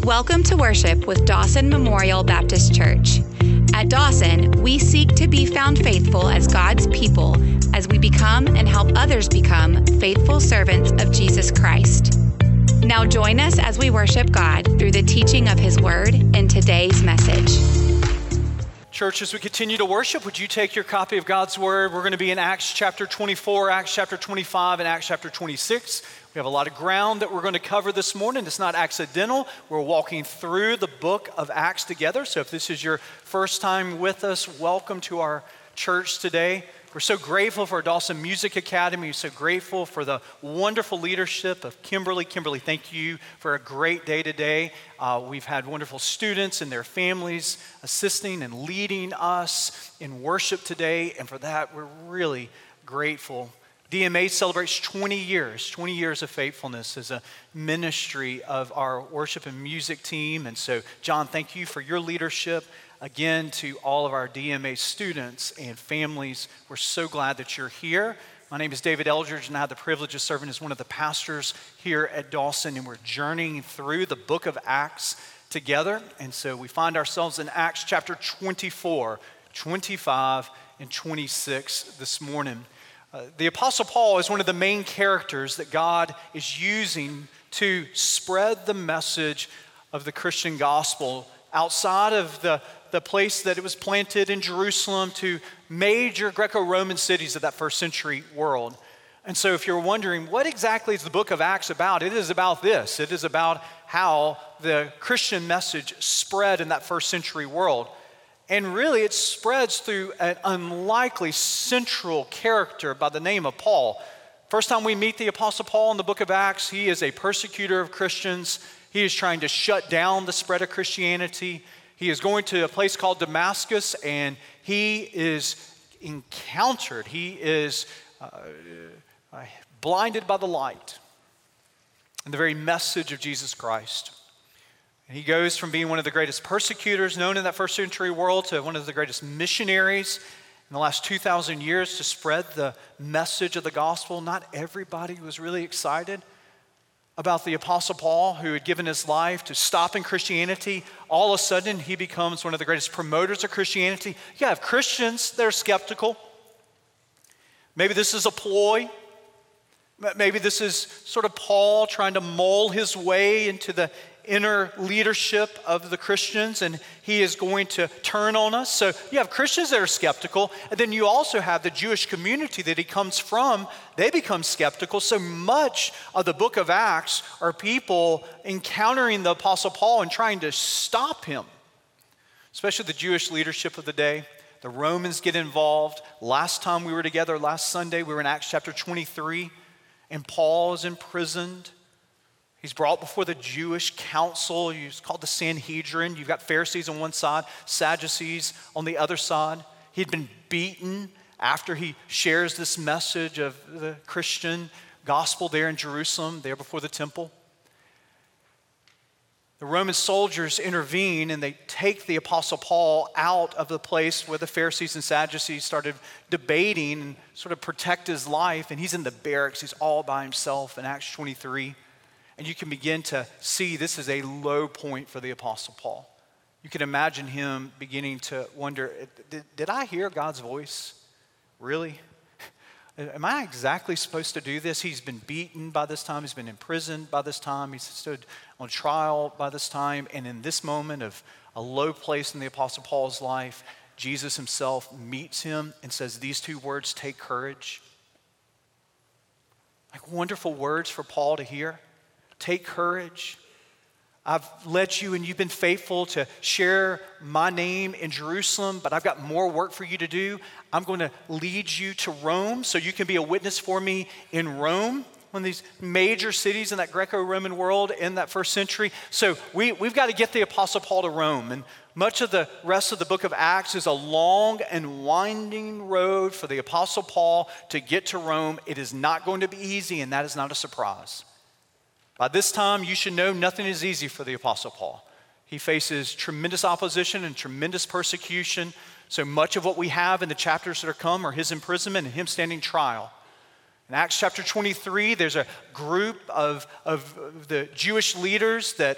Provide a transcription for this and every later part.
Welcome to worship with Dawson Memorial Baptist Church. At Dawson, we seek to be found faithful as God's people as we become and help others become faithful servants of Jesus Christ. Now join us as we worship God through the teaching of His Word in today's message. Church, as we continue to worship, would you take your copy of God's Word? We're going to be in Acts chapter 24, Acts chapter 25, and Acts chapter 26. We have a lot of ground that we're going to cover this morning. It's not accidental. We're walking through the book of Acts together. So if this is your first time with us, welcome to our church today. We're so grateful for Dawson Music Academy. We're so grateful for the wonderful leadership of Kimberly. Kimberly, thank you for a great day today. We've had wonderful students and their families assisting and leading us in worship today. And for that, we're really grateful. DMA celebrates 20 years of faithfulness as a ministry of our worship and music team. And so, John, thank you for your leadership. Again, to all of our DMA students and families, we're so glad that you're here. My name is David Eldridge, and I have the privilege of serving as one of the pastors here at Dawson, and we're journeying through the book of Acts together. And so we find ourselves in Acts chapter 24, 25, and 26 this morning. The Apostle Paul is one of the main characters that God is using to spread the message of the Christian gospel outside of the place that it was planted in Jerusalem to major Greco-Roman cities of that first century world. And so if you're wondering, what exactly is the book of Acts about? It is about this. It is about how the Christian message spread in that first century world. And really, it spreads through an unlikely central character by the name of Paul. First time we meet the Apostle Paul in the book of Acts, he is a persecutor of Christians. He is trying to shut down the spread of Christianity. He is going to a place called Damascus, and he is encountered. He is blinded by the light and the very message of Jesus Christ. And he goes from being one of the greatest persecutors known in that first century world to one of the greatest missionaries in the last 2,000 years to spread the message of the gospel. Not everybody was really excited about the Apostle Paul, who had given his life to stopping Christianity. All of a sudden, he becomes one of the greatest promoters of Christianity. You have Christians that are skeptical. Maybe this is a ploy. Maybe this is sort of Paul trying to mull his way into the inner leadership of the Christians, and he is going to turn on us. So you have Christians that are skeptical, and then you also have the Jewish community that he comes from. They become skeptical. So much of the book of Acts are people encountering the Apostle Paul and trying to stop him, especially the Jewish leadership of the day. The Romans get involved. Last time we were together, last Sunday, we were in Acts chapter 23, and Paul is imprisoned. He's brought before the Jewish council. It's called the Sanhedrin. You've got Pharisees on one side, Sadducees on the other side. He'd been beaten after he shares this message of the Christian gospel there in Jerusalem, there before the temple. The Roman soldiers intervene, and they take the Apostle Paul out of the place where the Pharisees and Sadducees started debating and sort of protect his life. And he's in the barracks. He's all by himself in Acts 23. And you can begin to see this is a low point for the Apostle Paul. You can imagine him beginning to wonder, did I hear God's voice? Really? Am I exactly supposed to do this? He's been beaten by this time. He's been imprisoned by this time. He's stood on trial by this time. And in this moment of a low place in the Apostle Paul's life, Jesus himself meets him and says these two words, take courage. Like wonderful words for Paul to hear. Take courage. I've led you and you've been faithful to share my name in Jerusalem, but I've got more work for you to do. I'm going to lead you to Rome so you can be a witness for me in Rome, one of these major cities in that Greco-Roman world in that first century. So we've got to get the Apostle Paul to Rome. And much of the rest of the book of Acts is a long and winding road for the Apostle Paul to get to Rome. It is not going to be easy, and that is not a surprise. By this time, you should know nothing is easy for the Apostle Paul. He faces tremendous opposition and tremendous persecution. So much of what we have in the chapters that are come are his imprisonment and him standing trial. In Acts chapter 23, there's a group of the Jewish leaders that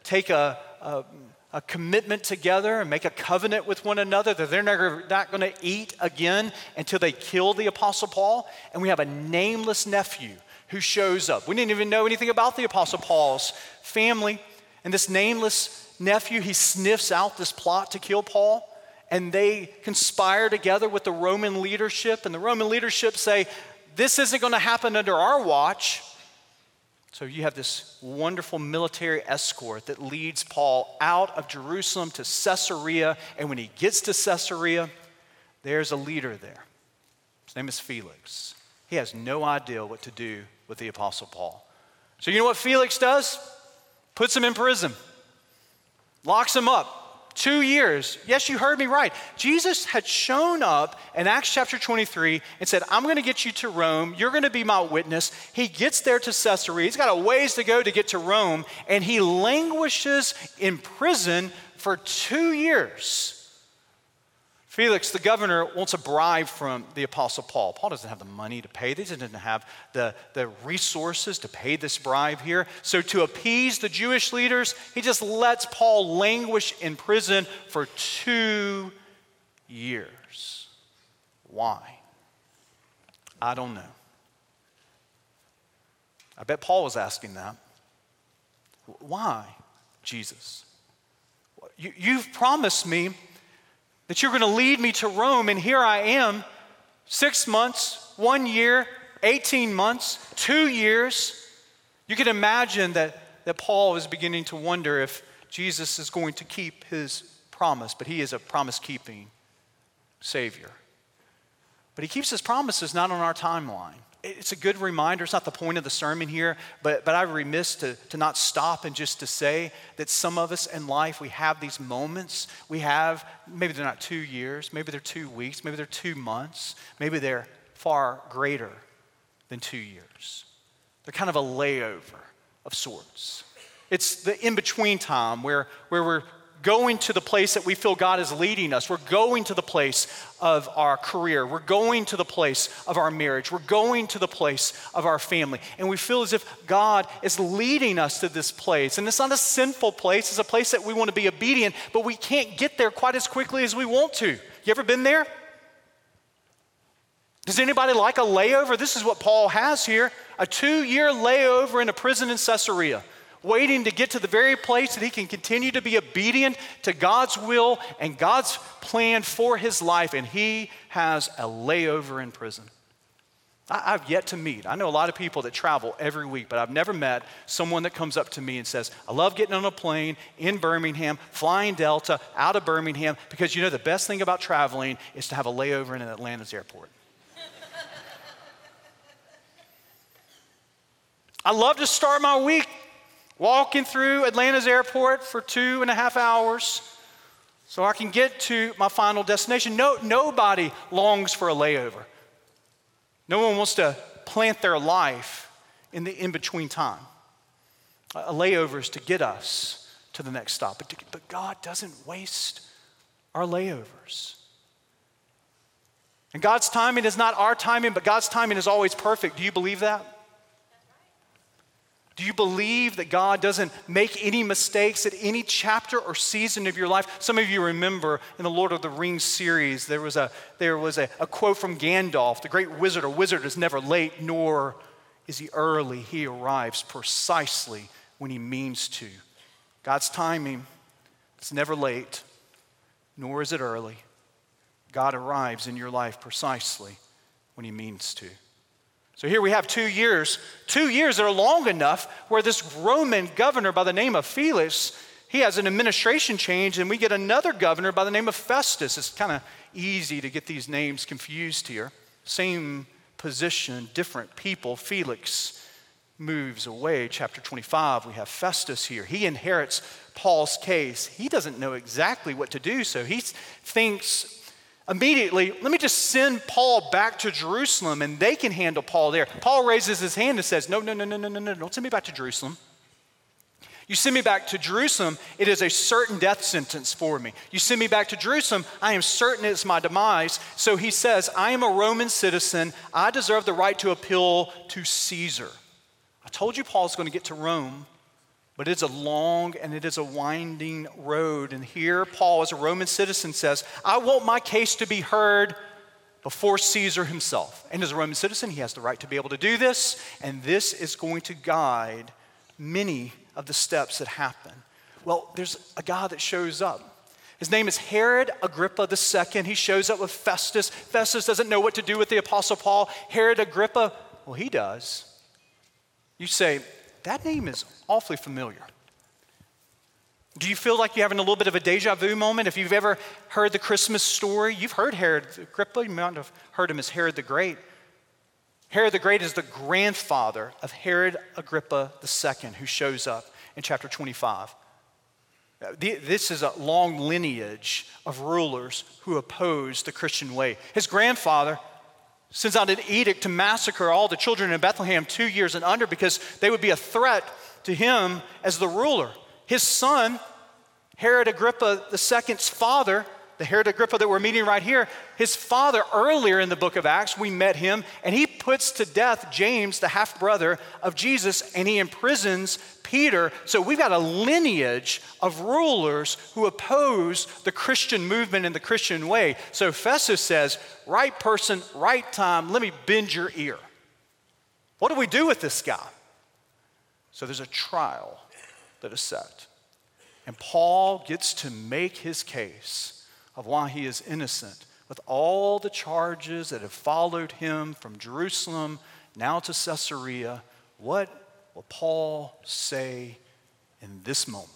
take a commitment together and make a covenant with one another that they're not going to eat again until they kill the Apostle Paul. And we have a nameless nephew who shows up. We didn't even know anything about the Apostle Paul's family. And this nameless nephew, he sniffs out this plot to kill Paul. And they conspire together with the Roman leadership. And the Roman leadership say, this isn't going to happen under our watch. So you have this wonderful military escort that leads Paul out of Jerusalem to Caesarea. And when he gets to Caesarea, there's a leader there. His name is Felix. He has no idea what to do with the Apostle Paul. So you know what Felix does? Puts him in prison. Locks him up. 2 years. Yes, you heard me right. Jesus had shown up in Acts chapter 23 and said, I'm going to get you to Rome. You're going to be my witness. He gets there to Caesarea. He's got a ways to go to get to Rome, and he languishes in prison for 2 years. Felix, the governor, wants a bribe from the Apostle Paul. Paul doesn't have the money to pay this. He doesn't have the resources to pay this bribe here. So to appease the Jewish leaders, he just lets Paul languish in prison for 2 years. Why? I don't know. I bet Paul was asking that. Why, Jesus? You've promised me that you're going to lead me to Rome, and here I am, 6 months, 1 year, 18 months, 2 years. You can imagine that Paul is beginning to wonder if Jesus is going to keep his promise, but he is a promise-keeping Savior. But he keeps his promises not on our timeline. It's a good reminder. It's not the point of the sermon here, but I'm remiss to not stop and just to say that some of us in life, we have these moments. We have, maybe they're not 2 years, maybe they're 2 weeks, maybe they're 2 months, maybe they're far greater than 2 years. They're kind of a layover of sorts. It's the in-between time where we're going to the place that we feel God is leading us. We're going to the place of our career. We're going to the place of our marriage. We're going to the place of our family. And we feel as if God is leading us to this place. And it's not a sinful place. It's a place that we want to be obedient, but we can't get there quite as quickly as we want to. You ever been there? Does anybody like a layover? This is what Paul has here, a 2-year layover in a prison in Caesarea, waiting to get to the very place that he can continue to be obedient to God's will and God's plan for his life, and he has a layover in prison. I've yet to meet. I know a lot of people that travel every week, but I've never met someone that comes up to me and says, I love getting on a plane in Birmingham, flying Delta out of Birmingham, because you know the best thing about traveling is to have a layover in Atlanta's airport. I love to start my week walking through Atlanta's airport for 2.5 hours so I can get to my final destination. Nobody longs for a layover. No one wants to plant their life in the in-between time. A layover is to get us to the next stop. But God doesn't waste our layovers. And God's timing is not our timing, but God's timing is always perfect. Do you believe that? Do you believe that God doesn't make any mistakes at any chapter or season of your life? Some of you remember in the Lord of the Rings series, there was a quote from Gandalf, the great wizard. A wizard is never late, nor is he early. He arrives precisely when he means to. God's timing is never late, nor is it early. God arrives in your life precisely when he means to. So here we have 2 years that are long enough where this Roman governor by the name of Felix, he has an administration change, and we get another governor by the name of Festus. It's kind of easy to get these names confused here. Same position, different people. Felix moves away. Chapter 25, we have Festus here. He inherits Paul's case. He doesn't know exactly what to do, so he thinks immediately, let me just send Paul back to Jerusalem and they can handle Paul there. Paul raises his hand and says, no, don't send me back to Jerusalem. You send me back to Jerusalem, it is a certain death sentence for me. You send me back to Jerusalem, I am certain it's my demise. So he says, I am a Roman citizen. I deserve the right to appeal to Caesar. I told you Paul's going to get to Rome But it's a long and it is a winding road. And here Paul, as a Roman citizen, says, I want my case to be heard before Caesar himself. And as a Roman citizen, he has the right to be able to do this. And this is going to guide many of the steps that happen. Well, there's a guy that shows up. His name is Herod Agrippa II. He shows up with Festus. Festus doesn't know what to do with the Apostle Paul. Herod Agrippa, well, he does. You say, that name is awfully familiar. Do you feel like you're having a little bit of a deja vu moment? If you've ever heard the Christmas story, you've heard Herod Agrippa. You might have heard him as Herod the Great. Herod the Great is the grandfather of Herod Agrippa II, who shows up in chapter 25. This is a long lineage of rulers who oppose the Christian way. His grandfather sends out an edict to massacre all the children in Bethlehem 2 years and under because they would be a threat to him as the ruler. His son, Herod Agrippa II's father, the Herod Agrippa that we're meeting right here, his father, earlier in the book of Acts, we met him, and he puts to death James, the half-brother of Jesus, and he imprisons Peter. So we've got a lineage of rulers who oppose the Christian movement and the Christian way. So Festus says, right person, right time, let me bend your ear. What do we do with this guy? So there's a trial that is set. And Paul gets to make his case of why he is innocent with all the charges that have followed him from Jerusalem now to Caesarea. What will Paul say in this moment?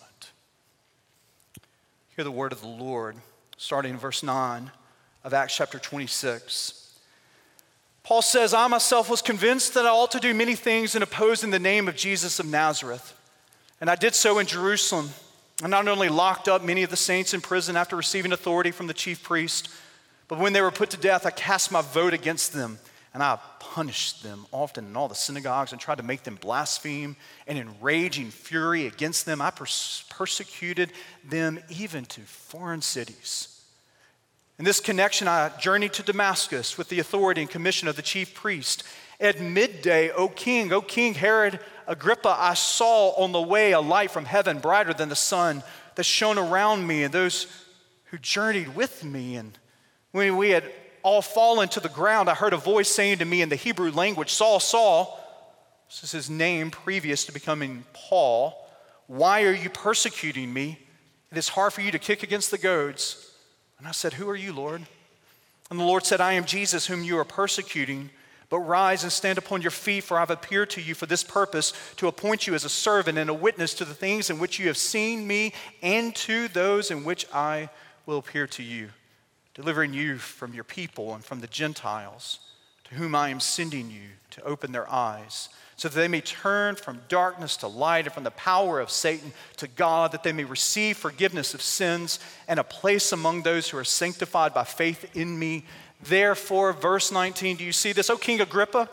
Hear the word of the Lord, starting in verse 9 of Acts chapter 26. Paul says, I myself was convinced that I ought to do many things in opposing the name of Jesus of Nazareth. And I did so in Jerusalem. I not only locked up many of the saints in prison after receiving authority from the chief priest, but when they were put to death, I cast my vote against them, and I punished them often in all the synagogues and tried to make them blaspheme. And in raging fury against them, I persecuted them even to foreign cities. In this connection, I journeyed to Damascus with the authority and commission of the chief priest. At midday, O King Herod Agrippa, I saw on the way a light from heaven brighter than the sun that shone around me and those who journeyed with me. And when we had all fallen to the ground, I heard a voice saying to me in the Hebrew language, Saul, Saul, this is his name previous to becoming Paul, why are you persecuting me? It is hard for you to kick against the goads. And I said, who are you, Lord? And the Lord said, I am Jesus whom you are persecuting. But rise and stand upon your feet, for I have appeared to you for this purpose, to appoint you as a servant and a witness to the things in which you have seen me and to those in which I will appear to you, delivering you from your people and from the Gentiles, to whom I am sending you to open their eyes, so that they may turn from darkness to light and from the power of Satan to God, that they may receive forgiveness of sins and a place among those who are sanctified by faith in me. Therefore, verse 19, do you see this? O King Agrippa,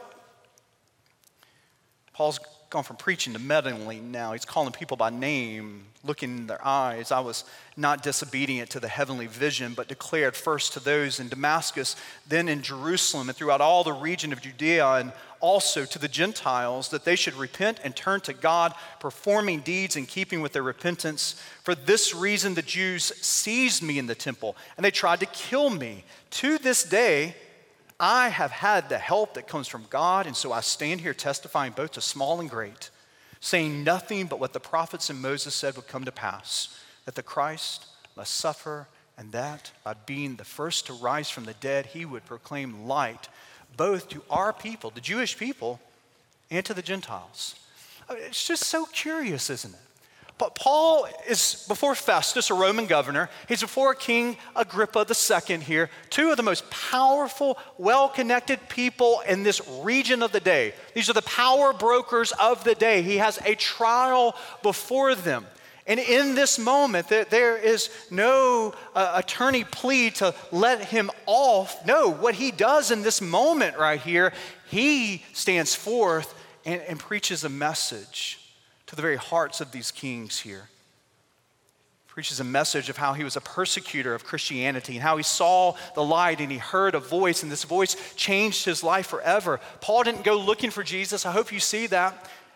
Paul's gone from preaching to meddling now. He's calling people by name, looking in their eyes. I was not disobedient to the heavenly vision, but declared first to those in Damascus, then in Jerusalem, and throughout all the region of Judea, and also to the Gentiles, that they should repent and turn to God, performing deeds in keeping with their repentance. For this reason, the Jews seized me in the temple, and they tried to kill me. To this day, I have had the help that comes from God, and so I stand here testifying both to small and great, saying nothing but what the prophets and Moses said would come to pass, that the Christ must suffer, and that by being the first to rise from the dead, he would proclaim light both to our people, the Jewish people, and to the Gentiles. It's just so curious, isn't it? But Paul is before Festus, a Roman governor. He's before King Agrippa II here, two of the most powerful, well-connected people in this region of the day. These are the power brokers of the day. He has a trial before them. And in this moment, there is no attorney plea to let him off. No, what he does in this moment right here, he stands forth and preaches a message to the very hearts of these kings here. Preaches a message of how he was a persecutor of Christianity and how he saw the light and he heard a voice, and this voice changed his life forever. Paul didn't go looking for Jesus. I hope you see that.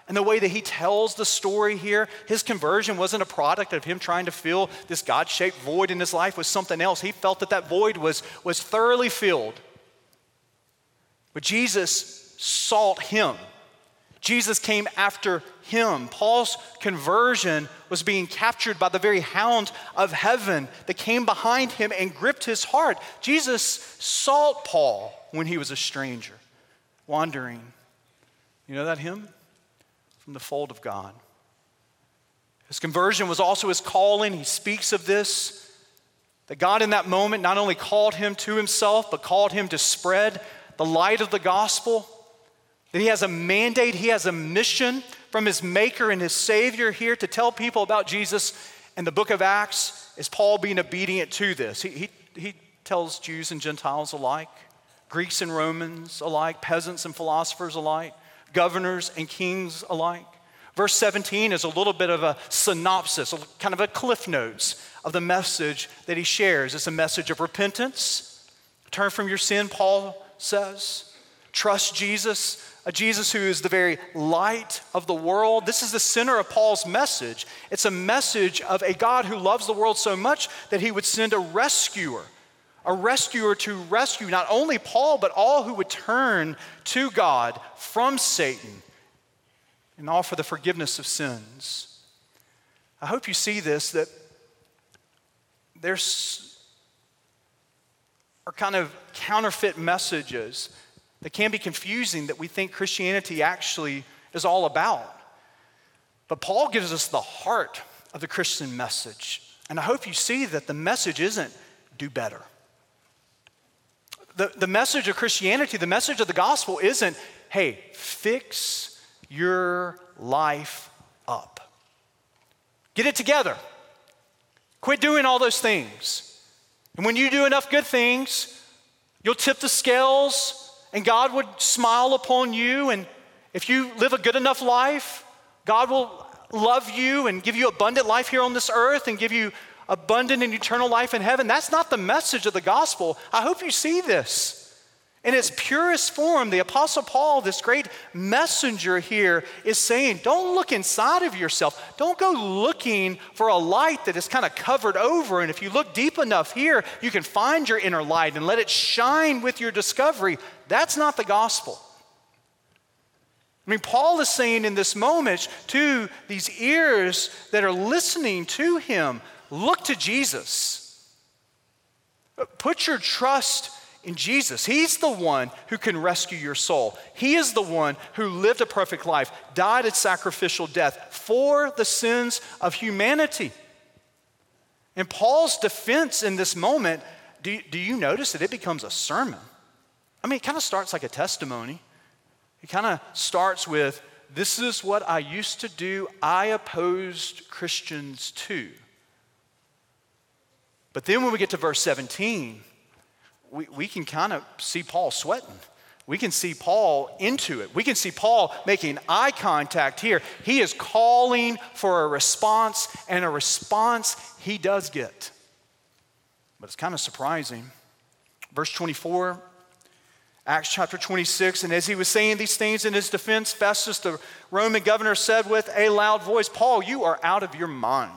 And the way that he tells the story here, his conversion wasn't a product of him trying to fill this God-shaped void in his life with something else. He felt that that void was thoroughly filled. But Jesus sought him. Jesus came after him. Paul's conversion was being captured by the very hound of heaven that came behind him and gripped his heart. Jesus sought Paul when he was a stranger, wandering. You know that hymn? From the fold of God. His conversion was also his calling. He speaks of this, that God in that moment not only called him to himself, but called him to spread the light of the gospel, that he has a mandate, he has a mission from his maker and his savior here to tell people about Jesus. And the book of Acts is Paul being obedient to this. He tells Jews and Gentiles alike, Greeks and Romans alike, peasants and philosophers alike, governors and kings alike. Verse 17 is a little bit of a synopsis, kind of a cliff notes of the message that he shares. It's a message of repentance. Turn from your sin, Paul says. Trust Jesus, a Jesus who is the very light of the world. This is the center of Paul's message. It's a message of a God who loves the world so much that he would send a rescuer to rescue not only Paul, but all who would turn to God from Satan and offer the forgiveness of sins. I hope you see this, that there's are kind of counterfeit messages that can be confusing that we think Christianity actually is all about. But Paul gives us the heart of the Christian message. And I hope you see that the message isn't do better. The message of Christianity, the message of the gospel isn't, hey, fix your life up. Get it together. Quit doing all those things. And when you do enough good things, you'll tip the scales and God would smile upon you. And if you live a good enough life, God will love you and give you abundant life here on this earth and give you abundant and eternal life in heaven. That's not the message of the gospel. I hope you see this. In its purest form, the Apostle Paul, this great messenger here, is saying, don't look inside of yourself. Don't go looking for a light that is kind of covered over. And if you look deep enough here, you can find your inner light and let it shine with your discovery. That's not the gospel. I mean, Paul is saying in this moment to these ears that are listening to him, look to Jesus. Put your trust in Jesus. He's the one who can rescue your soul. He is the one who lived a perfect life, died a sacrificial death for the sins of humanity. And Paul's defense in this moment, do you notice that it becomes a sermon? I mean, it kind of starts like a testimony. It kind of starts with, this is what I used to do. I opposed Christians too. But then when we get to verse 17, we can kind of see Paul sweating. We can see Paul into it. We can see Paul making eye contact here. He is calling for a response, and a response he does get. But it's kind of surprising. Verse 24, Acts chapter 26, and as he was saying these things in his defense, Festus, the Roman governor, said with a loud voice, Paul, you are out of your mind.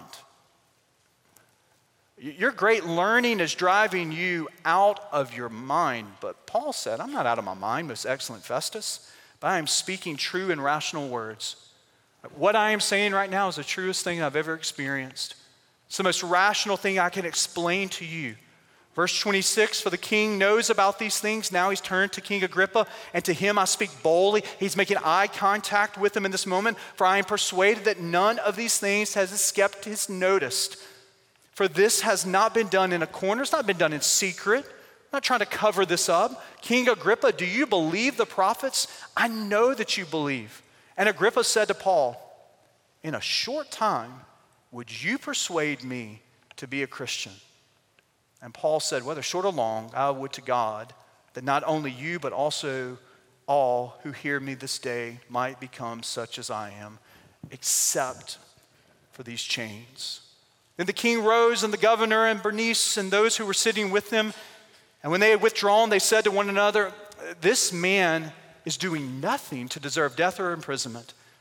Your great learning is driving you out of your mind. But Paul said, I'm not out of my mind, most excellent Festus, but I am speaking true and rational words. What I am saying right now is the truest thing I've ever experienced. It's the most rational thing I can explain to you. Verse 26, for the king knows about these things. Now he's turned to King Agrippa, and to him I speak boldly. He's making eye contact with him in this moment, for I am persuaded that none of these things has escaped his notice. For this has not been done in a corner. It's not been done in secret. I'm not trying to cover this up. King Agrippa, do you believe the prophets? I know that you believe. And Agrippa said to Paul, in a short time, would you persuade me to be a Christian? And Paul said, whether short or long, I would to God that not only you, but also all who hear me this day might become such as I am, except for these chains. Then the king rose, and the governor and Bernice and those who were sitting with him. And when they had withdrawn, they said to one another, this man is doing nothing to deserve death or imprisonment.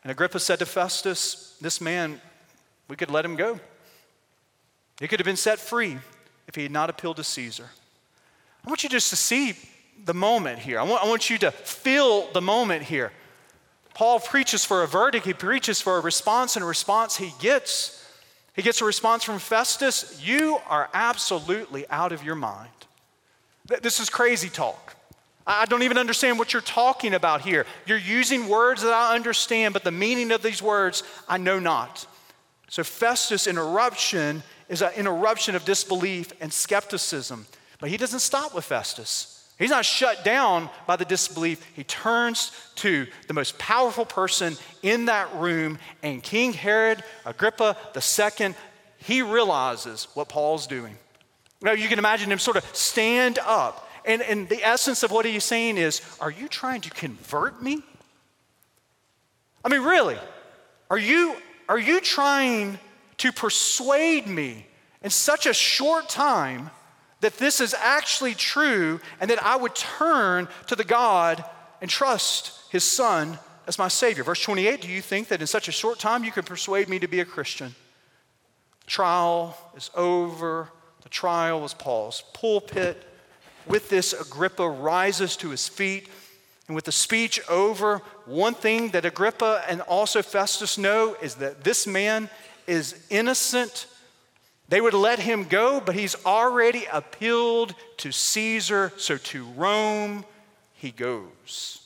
And Agrippa said to Festus, this man, we could let him go. He could have been set free if he had not appealed to Caesar. I want you just to see the moment here. I want you to feel the moment here. Paul preaches for a verdict. He preaches for a response, and a response he gets a response from Festus. You are absolutely out of your mind. This is crazy talk. I don't even understand what you're talking about here. You're using words that I understand, but the meaning of these words I know not. So Festus' interruption is an interruption of disbelief and skepticism. But he doesn't stop with Festus. He's not shut down by the disbelief. He turns to the most powerful person in that room, and King Herod Agrippa II, he realizes what Paul's doing. Now you can imagine him sort of stand up. And the essence of what he's saying is, are you trying to convert me? I mean, really, are you trying to persuade me in such a short time that this is actually true and that I would turn to the God and trust his son as my Savior? Verse 28, do you think that in such a short time you can persuade me to be a Christian? Trial is over. The trial was Paul's pulpit. With this, Agrippa rises to his feet. And with the speech over, one thing that Agrippa and also Festus know is that this man is innocent. They would let him go, but he's already appealed to Caesar, so to Rome he goes.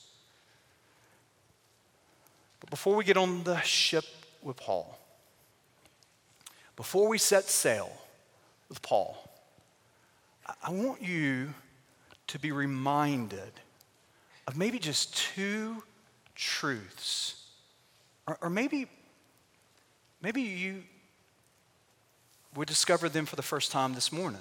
But before we get on the ship with Paul, before we set sail with Paul, I want you to be reminded of maybe just two truths, or maybe you would discover them for the first time this morning.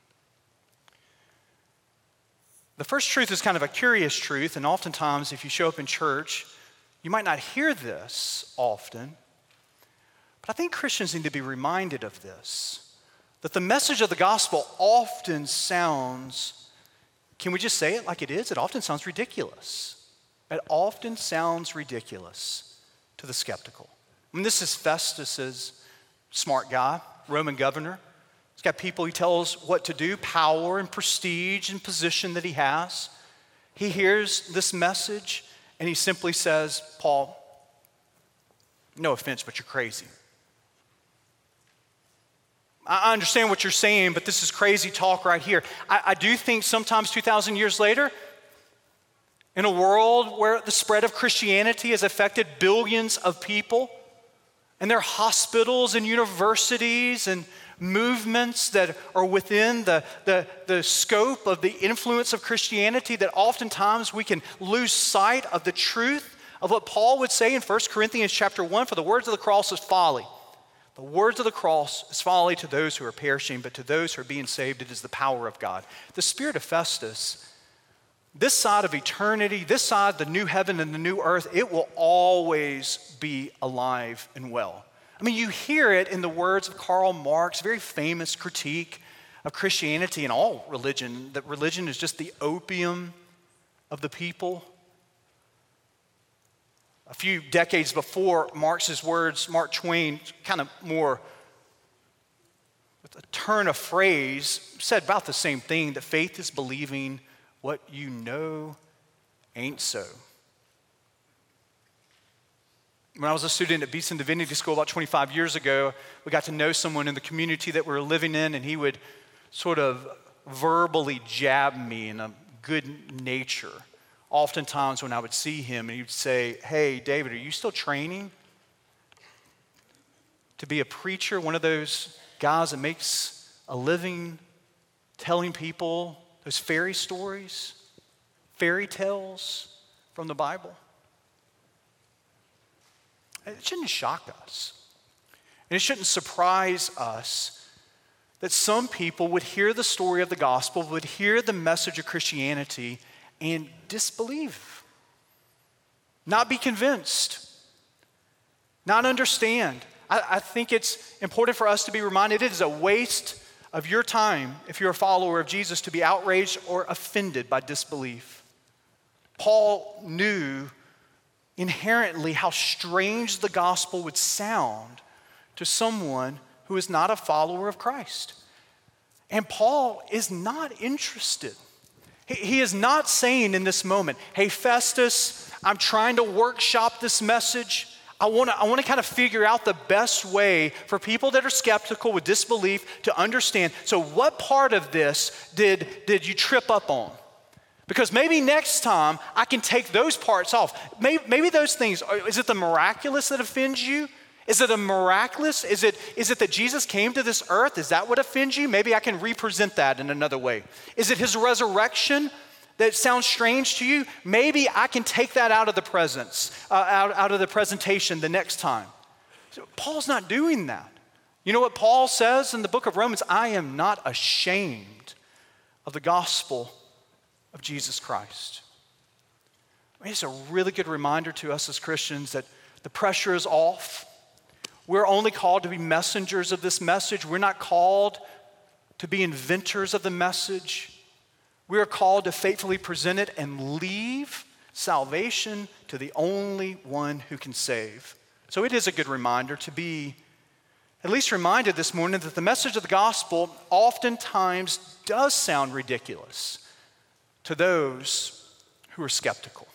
The first truth is kind of a curious truth, and oftentimes if you show up in church, you might not hear this often, but I think Christians need to be reminded of this, that the message of the gospel often sounds, can we just say it like it is? It often sounds ridiculous. It often sounds ridiculous to the skeptical. I mean, this is Festus's smart guy, Roman governor. He's got people he tells what to do, power and prestige and position that he has. He hears this message and he simply says, Paul, no offense, but you're crazy. I understand what you're saying, but this is crazy talk right here. I do think sometimes 2,000 years later, in a world where the spread of Christianity has affected billions of people, and there are hospitals and universities and movements that are within the scope of the influence of Christianity, that oftentimes we can lose sight of the truth of what Paul would say in 1 Corinthians chapter 1, for the words of the cross is folly. The words of the cross is folly to those who are perishing, but to those who are being saved, it is the power of God. The spirit of Festus, this side of eternity, this side, the new heaven and the new earth, it will always be alive and well. I mean, you hear it in the words of Karl Marx, very famous critique of Christianity and all religion, that religion is just the opium of the people. A few decades before Marx's words, Mark Twain, kind of more with a turn of phrase, said about the same thing, that faith is believing what you know ain't so. When I was a student at Beeson Divinity School about 25 years ago, we got to know someone in the community that we were living in, and he would sort of verbally jab me in a good nature. Oftentimes when I would see him, and he would say, hey, David, are you still training to be a preacher? One of those guys that makes a living telling people those fairy stories, fairy tales from the Bible? It shouldn't shock us. And it shouldn't surprise us that some people would hear the story of the gospel, would hear the message of Christianity, and disbelieve, not be convinced, not understand. I think it's important for us to be reminded it is a waste of your time, if you're a follower of Jesus, to be outraged or offended by disbelief. Paul knew inherently how strange the gospel would sound to someone who is not a follower of Christ. And Paul is not interested. He is not saying in this moment, hey, Festus, I'm trying to workshop this message. I want to kind of figure out the best way for people that are skeptical with disbelief to understand. So what part of this did you trip up on? Because maybe next time I can take those parts off. Maybe those things, is it the miraculous that offends you? Is it a miraculous? Is it that Jesus came to this earth? Is that what offends you? Maybe I can represent that in another way. Is it his resurrection that sounds strange to you? Maybe I can take that out of the presence, out of the presentation the next time. So Paul's not doing that. You know what Paul says in the book of Romans? I am not ashamed of the gospel of Jesus Christ. I mean, it's a really good reminder to us as Christians that the pressure is off. We're only called to be messengers of this message. We're not called to be inventors of the message. We are called to faithfully present it and leave salvation to the only one who can save. So it is a good reminder to be at least reminded this morning that the message of the gospel oftentimes does sound ridiculous to those who are skeptical.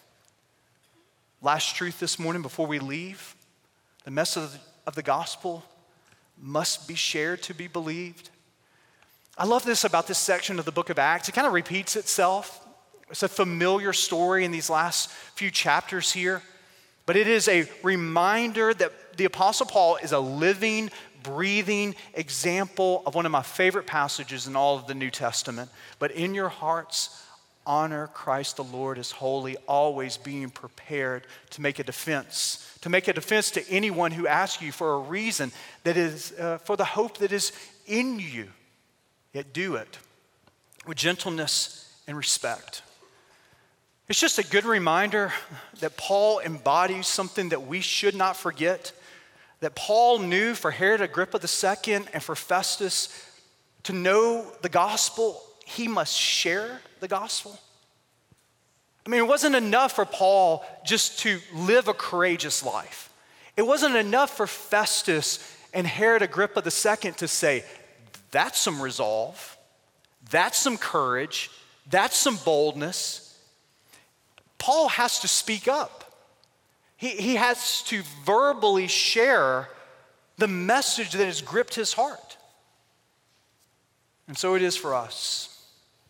Last truth this morning before we leave, the message of the gospel must be shared to be believed. I love this about this section of the book of Acts. It kind of repeats itself. It's a familiar story in these last few chapters here, but it is a reminder that the Apostle Paul is a living, breathing example of one of my favorite passages in all of the New Testament. But in your hearts, honor Christ the Lord as holy, always being prepared to make a defense to anyone who asks you for a reason that is for the hope that is in you. Yet do it with gentleness and respect. It's just a good reminder that Paul embodies something that we should not forget, that Paul knew for Herod Agrippa II and for Festus to know the gospel, he must share the gospel. I mean, it wasn't enough for Paul just to live a courageous life. It wasn't enough for Festus and Herod Agrippa II to say, that's some resolve, that's some courage, that's some boldness. Paul has to speak up. He has to verbally share the message that has gripped his heart. And so it is for us.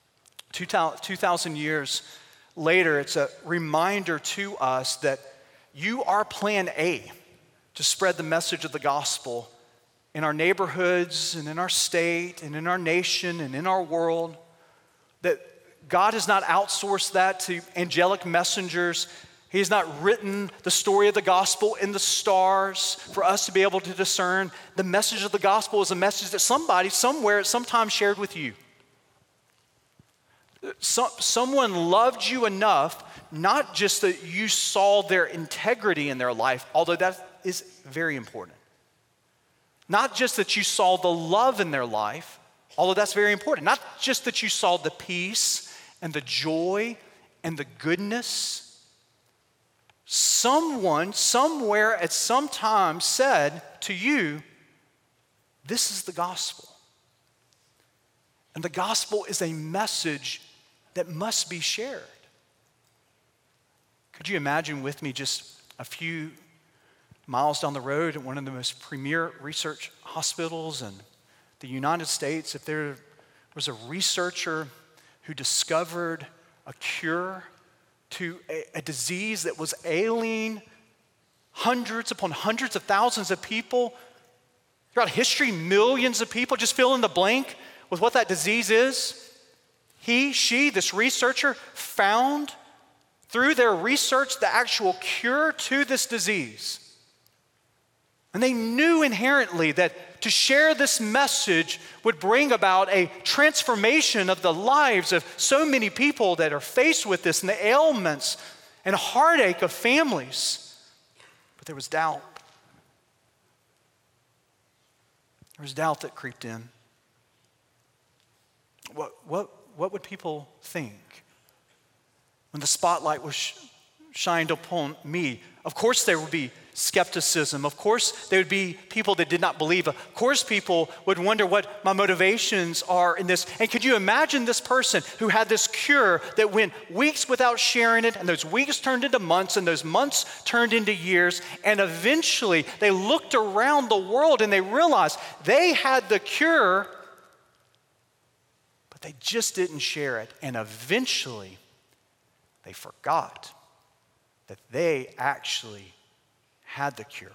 2,000 years later, it's a reminder to us that you are plan A to spread the message of the gospel in our neighborhoods and in our state and in our nation and in our world. That God has not outsourced that to angelic messengers. He has not written the story of the gospel in the stars for us to be able to discern. The message of the gospel is a message that somebody, somewhere, at some time shared with you. Someone loved you enough, not just that you saw their integrity in their life, although that is very important. Not just that you saw the love in their life, although that's very important. Not just that you saw the peace and the joy and the goodness. Someone, somewhere, at some time said to you, this is the gospel. And the gospel is a message that must be shared. Could you imagine with me just a few miles down the road at one of the most premier research hospitals in the United States, if there was a researcher who discovered a cure to a disease that was ailing hundreds upon hundreds of thousands of people throughout history, millions of people, just fill in the blank with what that disease is. She, this researcher, found through their research the actual cure to this disease. And they knew inherently that to share this message would bring about a transformation of the lives of so many people that are faced with this and the ailments and heartache of families. But there was doubt. There was doubt that creeped in. What would people think when the spotlight was shined upon me. Of course, there would be skepticism. Of course, there would be people that did not believe. Of course, people would wonder what my motivations are in this. And could you imagine this person who had this cure that went weeks without sharing it, and those weeks turned into months, and those months turned into years, and eventually they looked around the world and they realized they had the cure, but they just didn't share it. And eventually, they forgot that they actually had the cure.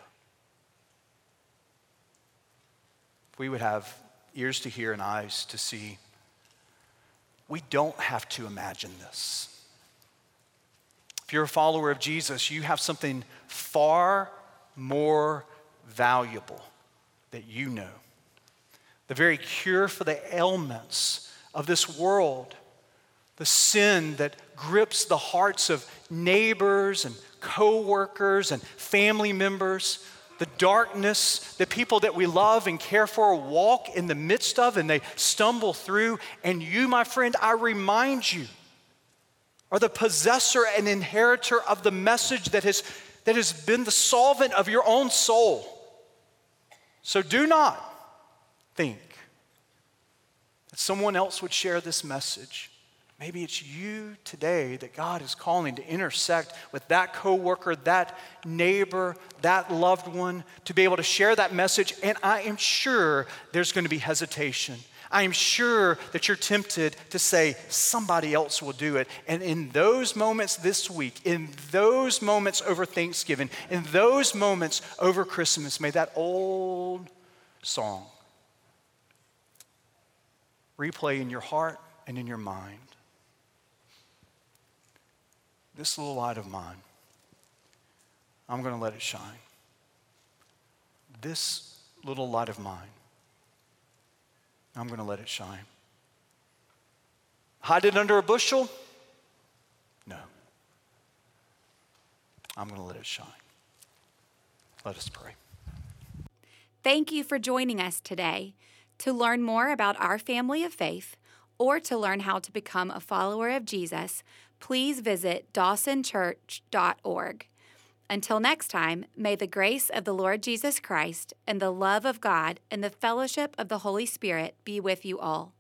If we would have ears to hear and eyes to see, we don't have to imagine this. If you're a follower of Jesus, you have something far more valuable that you know. The very cure for the ailments of this world, the sin that grips the hearts of neighbors and co-workers and family members, the darkness that people that we love and care for walk in the midst of and they stumble through. And you, my friend, I remind you, are the possessor and inheritor of the message that has been the solvent of your own soul. So do not think that someone else would share this message. Maybe it's you today that God is calling to intersect with that coworker, that neighbor, that loved one, to be able to share that message. And I am sure there's going to be hesitation. I am sure that you're tempted to say, somebody else will do it. And in those moments this week, in those moments over Thanksgiving, in those moments over Christmas, may that old song replay in your heart and in your mind. This little light of mine, I'm going to let it shine. This little light of mine, I'm going to let it shine. Hide it under a bushel? No. I'm going to let it shine. Let us pray. Thank you for joining us today. To learn more about our family of faith or to learn how to become a follower of Jesus, please visit dawsonchurch.org. Until next time, may the grace of the Lord Jesus Christ and the love of God and the fellowship of the Holy Spirit be with you all.